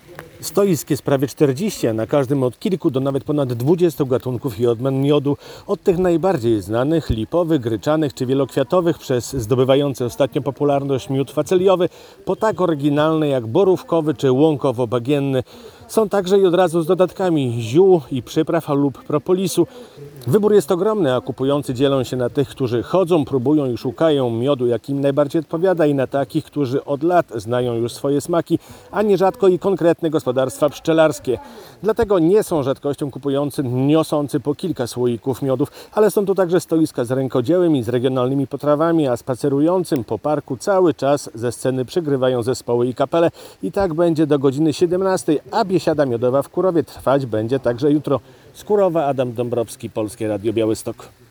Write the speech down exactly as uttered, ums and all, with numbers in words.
Stoisk jest prawie czterdzieści, a na każdym od kilku do nawet ponad dwudziestu gatunków i odmian miodu. Od tych najbardziej znanych, lipowych, gryczanych czy wielokwiatowych, przez zdobywający ostatnio popularność miód faceliowy, po tak oryginalne jak borówkowy czy łąkowo-bagienny. Są także i od razu z dodatkami ziół i przypraw lub propolisu. Wybór jest ogromny, a kupujący dzielą się na tych, którzy chodzą, próbują i szukają miodu, jak im najbardziej odpowiada, i na takich, którzy od lat znają już swoje smaki, a nierzadko i konkretne gospodarstwa pszczelarskie. Dlatego nie są rzadkością kupujący niosący po kilka słoików miodów, ale są tu także stoiska z rękodziełem i z regionalnymi potrawami, a spacerującym po parku cały czas ze sceny przygrywają zespoły i kapele. I tak będzie do godziny siedemnastej, a biesiada miodowa w Kurowie trwać będzie także jutro. Z Kurowa Adam Dąbrowski, Polskie Radio Białystok.